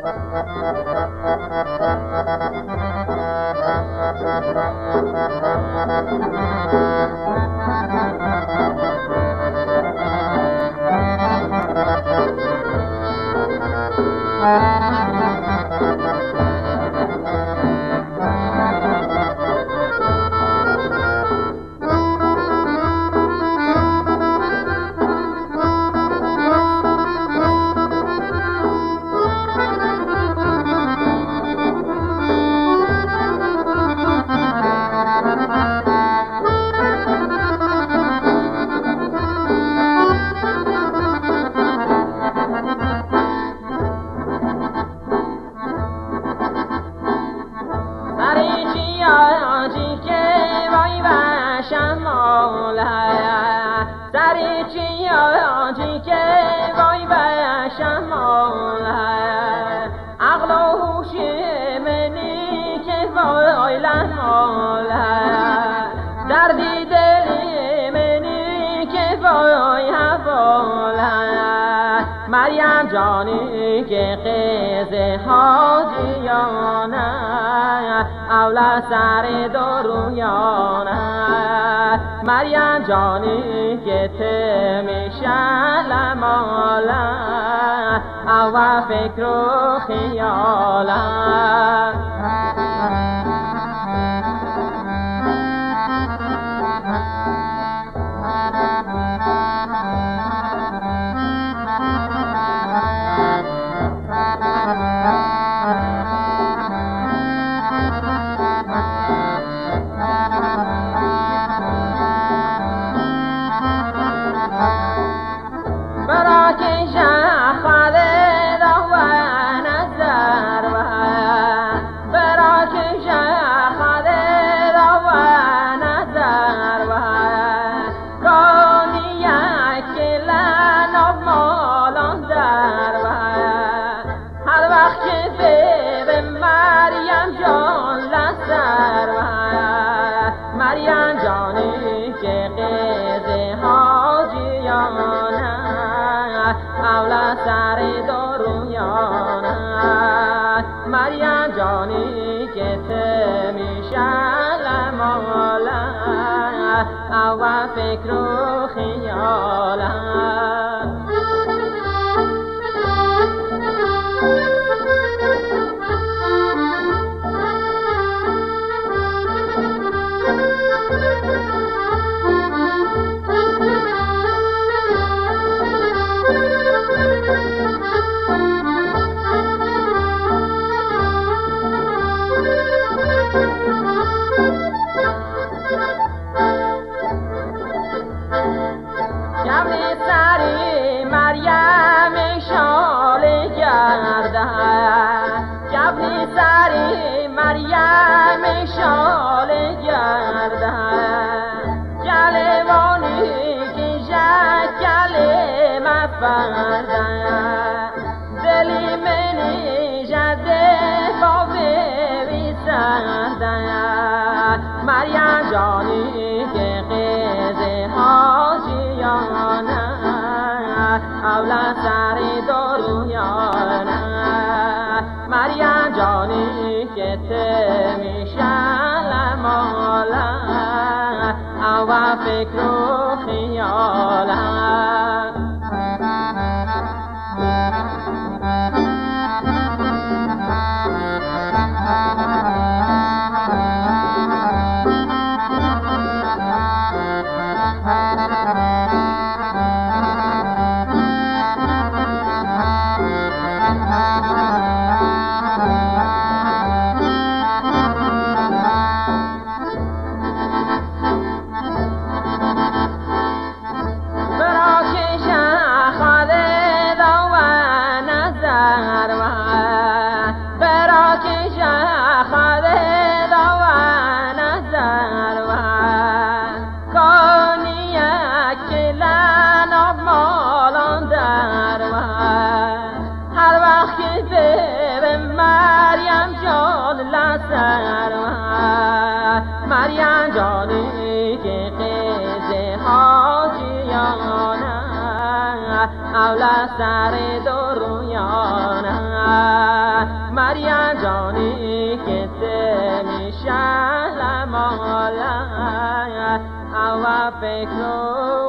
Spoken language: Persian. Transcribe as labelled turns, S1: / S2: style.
S1: مریم جانی که قیز حاجیانه اولا سر درویانه مریم جانی که تمیشه لماله او فکر و خیاله مریم جانی که قیز حاجیانه اولا سر درویانه مریم جانی که تمیشه لماله او فکر و خیاله مریم شال گرده جلوانی که شکل مفرده دلی منی جده با بی سرده مریم جانی که قیز حاجیانه اولا سر درویانه مریم جانی که تمیشه لماله او فکر و خیاله مریم جانی که قیز حاجیانه اولا سر درویانه مریم جانی که میشه مالا او فکر